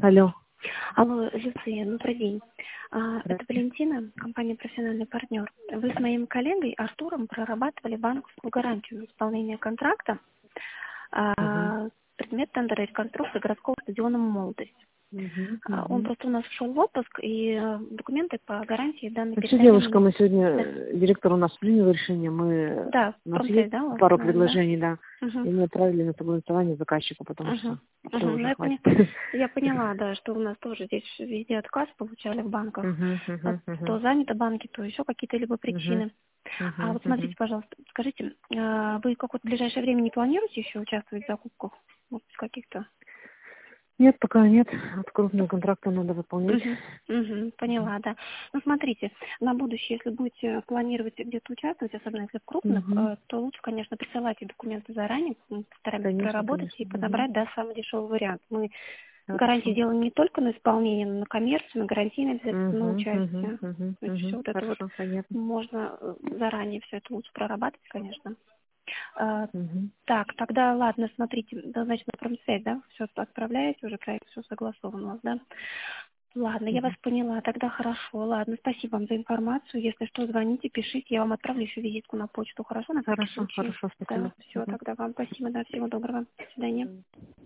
Алло. Алло, Люция, добрый день. Это Здравствуйте. Валентина, компания «Профессиональный партнер». Вы с моим коллегой Артуром прорабатывали банковскую гарантию на исполнение контракта. Угу. Предмет тендера реконструкции городского стадиона «Молодость». Угу. Он Угу. просто у нас ушел в отпуск, и документы по гарантии данной Вообще, передали девушка, мне. мы сегодня, Да, директор у нас принял решение, да, у нас промсвязь, есть да, у вас, пару наверное, да? предложений, да, Угу. и мы отправили на согласование заказчику, потому Угу. что Угу. все Ну, уже я, хватит. я поняла, да, что у нас тоже здесь везде отказ получали в банках. Угу. Угу. Угу. То заняты банки, то еще какие-то либо Угу. причины. А Угу. вот Угу. смотрите, пожалуйста, скажите, вы в ближайшее время не планируете еще участвовать в закупках? Может, каких-то? Нет, пока нет. От крупного контракта надо выполнять. Угу, угу, поняла, да. Ну, смотрите, на будущее, если будете планировать где-то участвовать, особенно если в крупных, Угу. то лучше, конечно, присылайте документы заранее, мы постараемся Конечно, проработать и конечно. Угу. подобрать, да, самый дешевый вариант. Мы гарантии Хорошо. делаем не только на исполнение, но и на коммерцию, на гарантийное обязательно Угу. Угу. участие. Угу. То есть все Угу. вот это вот Хорошо, понятно. можно заранее все это лучше прорабатывать, конечно. А, Угу. Так, тогда ладно, смотрите, да, значит, на промсвязь, да, все отправляете, уже проект все согласован у вас, да? Ладно, я вас Угу. поняла, тогда хорошо, ладно, спасибо вам за информацию, если что, звоните, пишите, я вам отправлю еще визитку на почту, хорошо, на всякий Хорошо, случай? хорошо, Да, спасибо. все, тогда вам спасибо, да, всего доброго, до свидания. Угу.